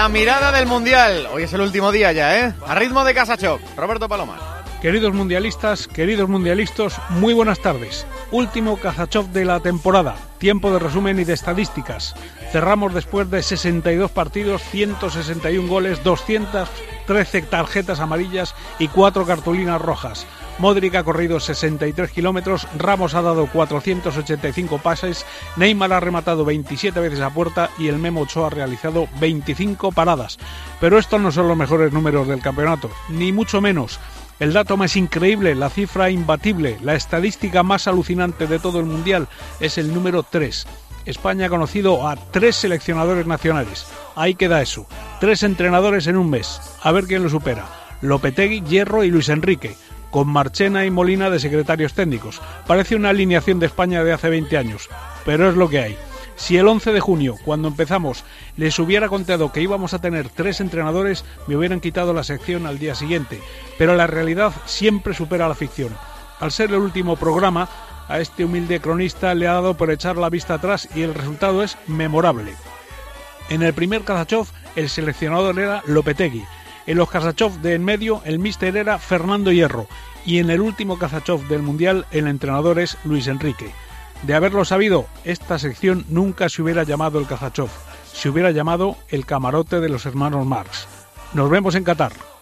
La mirada del Mundial. Hoy es el último día ya, ¿eh? A ritmo de Kasachov. Roberto Palomar. Queridos mundialistas, queridos mundialistas, muy buenas tardes. Último Kasachov de la temporada. Tiempo de resumen y de estadísticas. Cerramos después de 62 partidos, 161 goles, 213 tarjetas amarillas y 4 cartulinas rojas. Modric ha corrido 63 kilómetros, Ramos ha dado 485 pases, Neymar ha rematado 27 veces a puerta y el Memo Ochoa ha realizado 25 paradas. Pero estos no son los mejores números del campeonato, ni mucho menos. El dato más increíble, la cifra imbatible, la estadística más alucinante de todo el Mundial es el número 3. España ha conocido a 3 seleccionadores nacionales. Ahí queda eso. 3 entrenadores en un mes. A ver quién lo supera. Lopetegui, Hierro y Luis Enrique, con Marchena y Molina de secretarios técnicos. Parece una alineación de España de hace 20 años, pero es lo que hay. Si el 11 de junio, cuando empezamos, les hubiera contado que íbamos a tener 3 entrenadores, me hubieran quitado la sección al día siguiente. Pero la realidad siempre supera la ficción. Al ser el último programa, a este humilde cronista le ha dado por echar la vista atrás y el resultado es memorable. En el primer Kasachov, el seleccionador era Lopetegui. En los Kasachov de en medio, el míster era Fernando Hierro. Y en el último Kasachov del Mundial, el entrenador es Luis Enrique. De haberlo sabido, esta sección nunca se hubiera llamado el Kasachov. Se hubiera llamado el camarote de los hermanos Marx. Nos vemos en Qatar.